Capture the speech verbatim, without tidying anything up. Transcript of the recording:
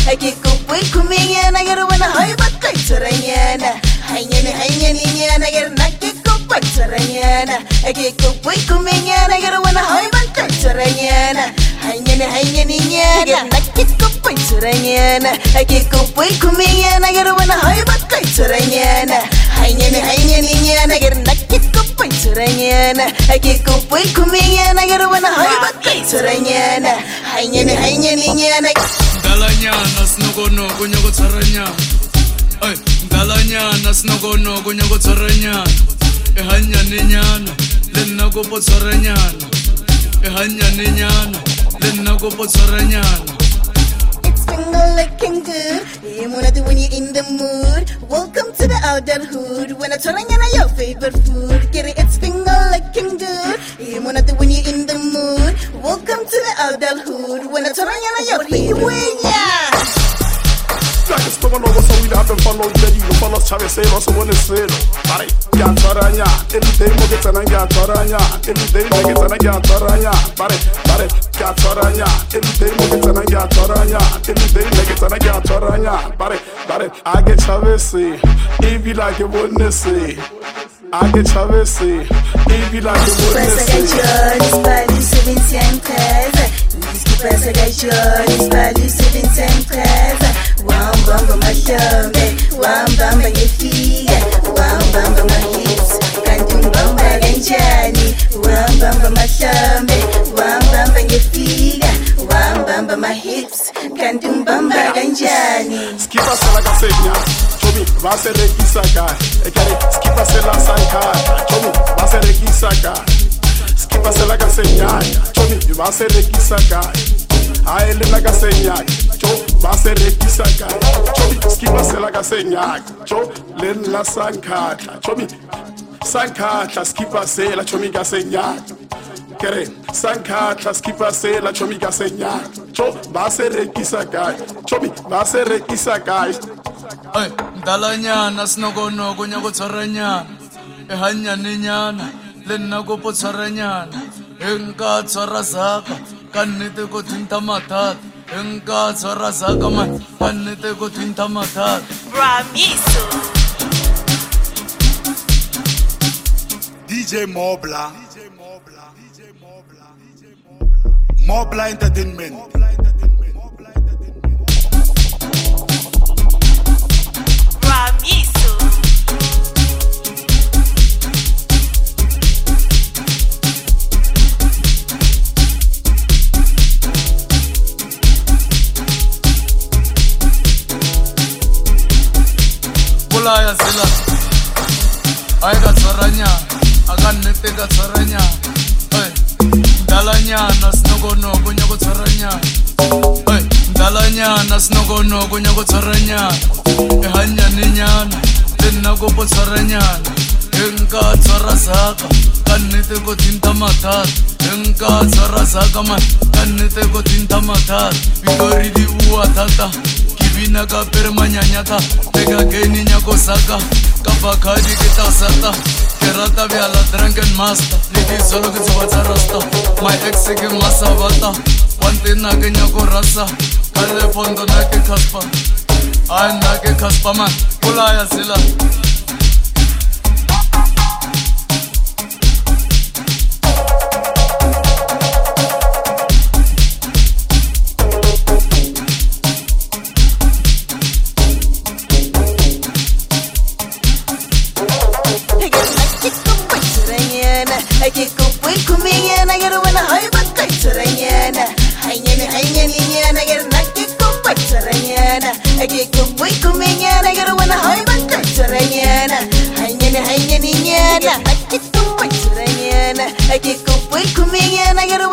ake kubui kuminyana gar wana hoy bakai saranyana hanyana hanyana nyana gar nakke kubai saranyana ake kubui kuminyana gar wana hoy bakai saranyana hanyana hanyana nyana gar nakke kubai saranyana ake kubui kuminyana gar wana hoy bakai saranyana hanyana hanyana nyana gar nakke kubai saranyana ake kubui kuminyana gar wana hoy bakai saranyana hanyana hanyana nyana Dalanyana snogonogo nyogo tsaranyana Ay, dalanyana snogonogo nyogo tsaranyana Ehanya ninyana, lena go po tsaranyana Ehanya ninyana, lena go po tsaranyana It's finger looking good. You wanna do when you're in the mood. Welcome to the adulthood. When I turn on your favorite food. Get it? It's finger looking good. You wanna do when you're in the mood. Welcome to the adulthood. When I turn on your favorite food. Yeah. Like it's going over, so we have to follow the you follow Chavez, say, also want to say, Pare, Gataranya, every day, Mogatana, Gataranya, every day, Mogatana, Gataranya, Pare, Pare, Gataranya, every day, Mogatana, Gataranya, every day, Mogatana, Gataranya, Pare, Pare, I get Chavez, if you like it, wouldn't say. I get Chavez, if you like it, wouldn't say. Passa gachone, espalhe subindo em casa. Wam bamba machame, wam bamba minha filha, wam bamba my hips, canto um bamba ganjani, wam bamba machame, wam bamba minha filha, wam bamba my hips, canto um bamba ganjani. Skipa se la gasegna, chomi, va se re kisaka, e kare skipa se la sankara, chomi, va se re kisaka. Skipa se la gasegna, chomi, va se re kisaka. Aele la gasegna, cho va se re kisaka. Chomi, skipa se la gasegna, cho len la sankara, chomi, sankara, skipa se la chomi gasegna. Kere, sankara, skipa se la chomi gasegna, cho va se re kisaka, chomi, va se re kisaka. Ay, dalanyana snogonogo nyogo tsaranyana Ehanya ninyana, lena go po tsaranyana Enka tsarazaka, kannete ko tinta matat Enka tsarazaka man, kannete ko tinta matat Ramiso D J Mobla Mobla Entertainment Ramiso Bulaya zila Ay ka tsaranyana, akannete ka tsaranyana Ay, dalanyana snogonogo nyogo tsaranyana Ay, dalanyana snogonogo nyogo tsaranyana Ehanya ninyana, lena go po tsaranyana Enka tsarazaka, kannete ko tinta matat Enka tsarazaka man, kannete ko tinta matat Bigori di uwa tata Vina ka permanyanyata, tega geni nyako saka, kapakadi kita sata, kerata biala drunken master, lidi solo ke sebata rasta, my ex ke masavata, wante na ke nyako rasa, kale fondo na ke kaspa, ay na ke kaspa man, kulaya sila. Ake kubui kuminyana gar wana hoy bakai saranyana hanyana hanyana nyana gar nakke kubai saranyana ake kubui kuminyana gar wana hoy bakai saranyana hanyana hanyana nyana nakke kubai saranyana ake kubui kuminyana gar